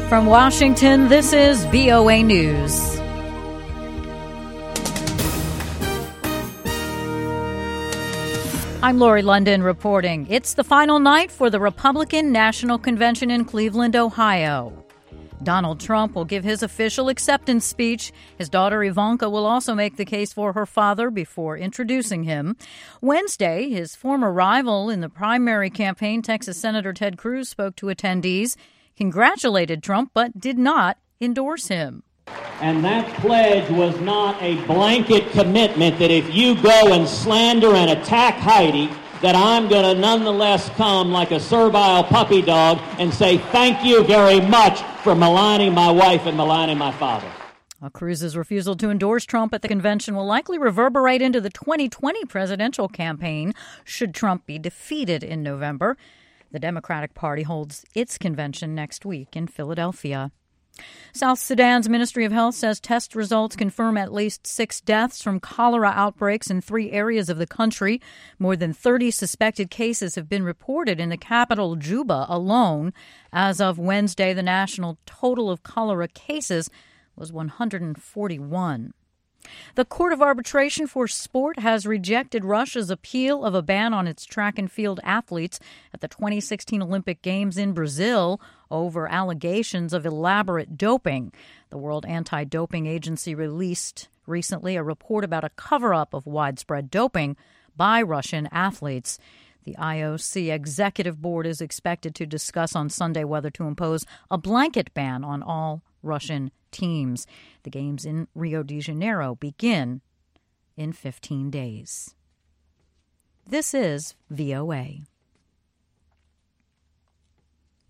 From Washington, this is VOA News. I'm Lori London reporting. It's the final night for the Republican National Convention in Cleveland, Ohio. Donald Trump will give his official acceptance speech. His daughter Ivanka will also make the case for her father before introducing him. Wednesday, his former rival in the primary campaign, Texas Senator Ted Cruz, spoke to attendees, congratulated Trump, but did not endorse him. And that pledge was not a blanket commitment that if you go and slander and attack Heidi, that I'm going to nonetheless come like a servile puppy dog and say thank you very much for maligning my wife and maligning my father. Cruz's refusal to endorse Trump at the convention will likely reverberate into the 2020 presidential campaign should Trump be defeated in November. The Democratic Party holds its convention next week in Philadelphia. South Sudan's Ministry of Health says test results confirm at least 6 deaths from cholera outbreaks in 3 areas of the country. More than 30 suspected cases have been reported in the capital, Juba, alone. As of Wednesday, the national total of cholera cases was 141. The Court of Arbitration for Sport has rejected Russia's appeal of a ban on its track and field athletes at the 2016 Olympic Games in Brazil over allegations of elaborate doping. The World Anti-Doping Agency released recently a report about a cover-up of widespread doping by Russian athletes. The IOC Executive Board is expected to discuss on Sunday whether to impose a blanket ban on all Russian teams. The games in Rio de Janeiro begin in 15 days. This is VOA.